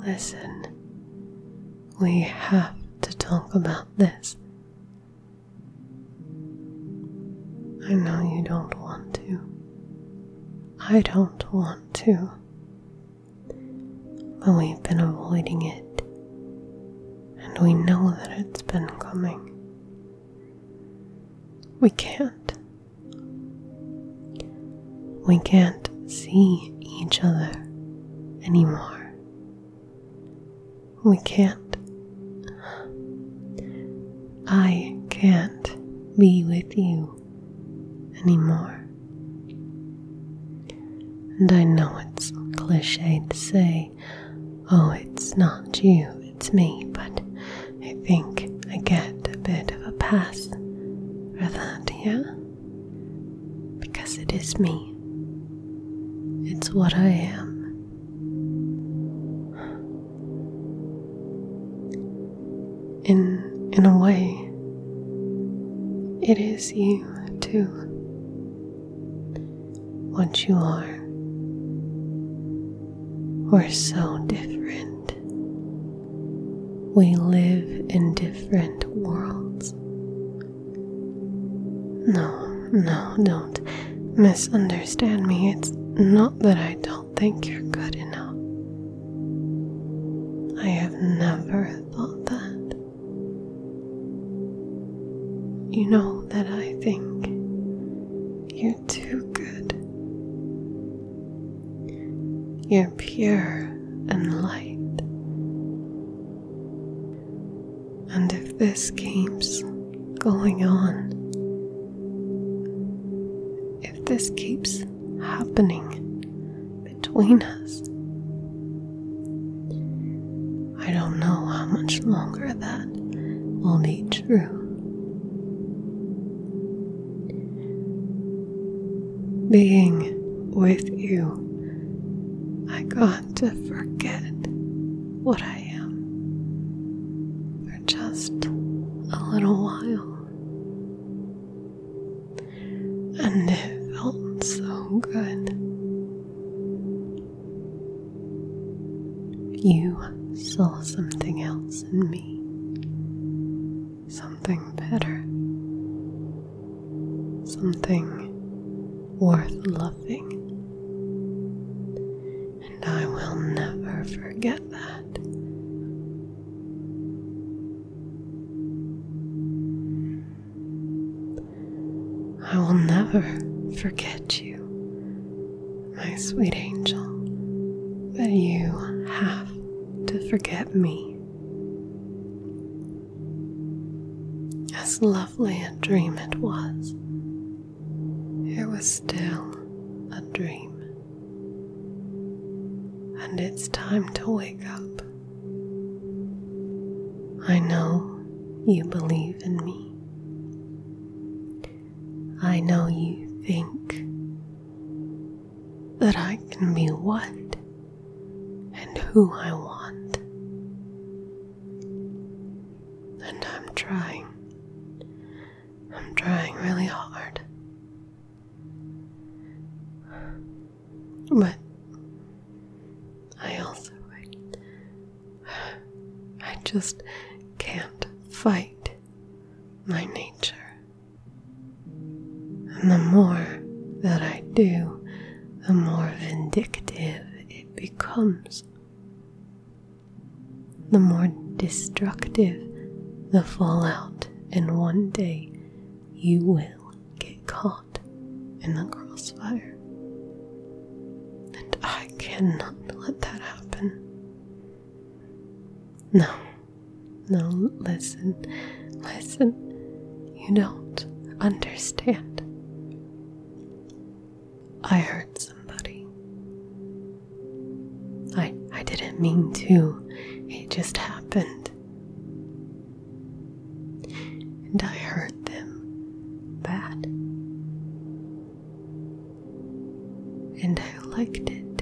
Listen, we have to talk about this. I know you don't want to. I don't want to. But we've been avoiding it. And we know that it's been coming. We can't. We can't see each other anymore. We can't. I can't be with you anymore. And I know it's cliche to say, oh, it's not you, it's me, but I think I get a bit of a pass for that, yeah? Because it is me. It's what I am. In a way, it is you too. What you are. We're so different. We live in different worlds. No, don't misunderstand me. It's not that I don't think you're good enough. I have never thought that. You know that I think you're too good. You're pure and light. And if this keeps going on, if this keeps happening between us, I don't know how much longer that will be true. Being with you, I got to forget what I am for just a little while. And it felt so good. You saw something else in me. Something better. Something worth loving. And I will never forget that. I will never forget you, my sweet angel, but you have to forget me. As lovely a dream it was still a dream. And it's time to wake up. I know you believe in me. I know you think that I can be what and who I want. And I'm trying. I'm trying really hard. But I just can't fight my nature. And the more that I do, the more vindictive it becomes. The more destructive the fallout, and one day you will get caught in the crossfire. And I cannot let that happen. No, listen, you don't understand. I hurt somebody. I didn't mean to, it just happened. And I hurt them bad. And I liked it.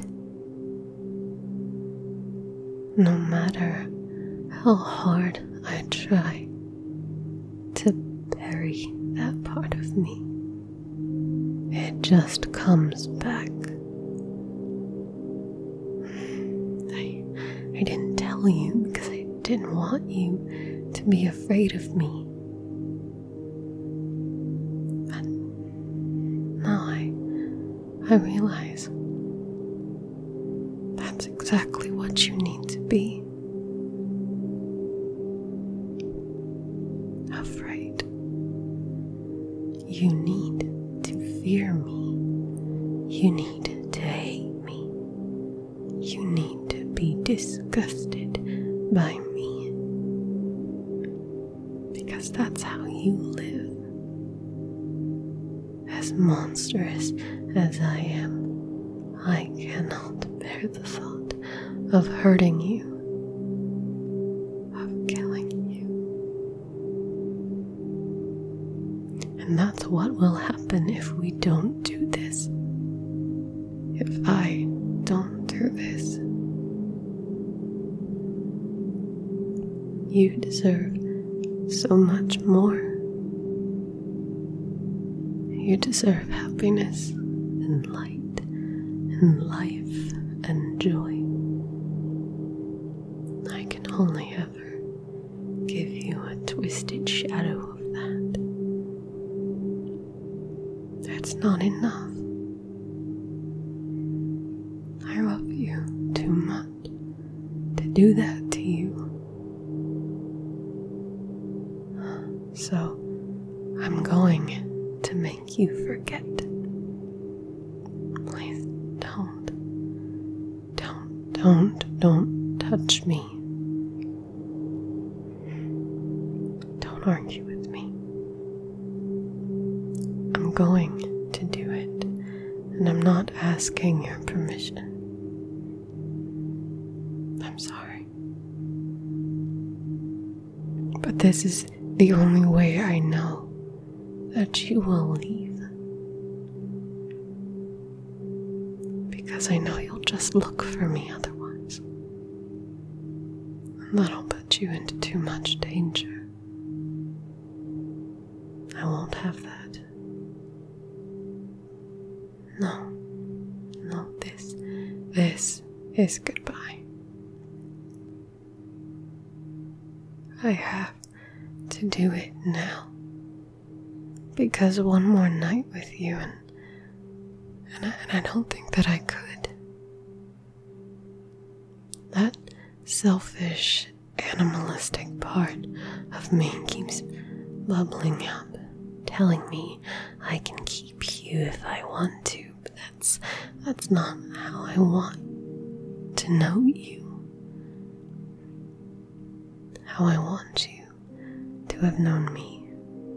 No matter how hard I try to bury that part of me, it just comes back. I didn't tell you because I didn't want you to be afraid of me. But now I realize that's exactly what you need to be. Afraid. You need to fear me. You need to hate me. You need to be disgusted by me. Because that's how you live. As monstrous as I am, I cannot bear the thought of hurting you, of killing you. And that's what will happen if we don't do this. If I don't do this. You deserve so much more. You deserve happiness and light and life and joy. I can only ever give you a twisted shadow of that. That's not enough. I love you too much to do that to you. So I'm going to make you forget. Please don't touch me. Don't argue with me. I'm going to do it, and I'm not asking your permission. I'm sorry. But this is the only way I know that you will leave. Because I know you'll just look for me otherwise. And that'll put you into too much danger. I won't have that. No, this is goodbye. I have to do it now. Because one more night with you and I don't think that I could. That selfish, animalistic part of me keeps bubbling up, telling me I can keep you if I want to, but that's not how I want to know you. How I want you to have known me.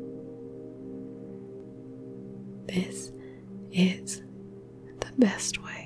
This is the best way.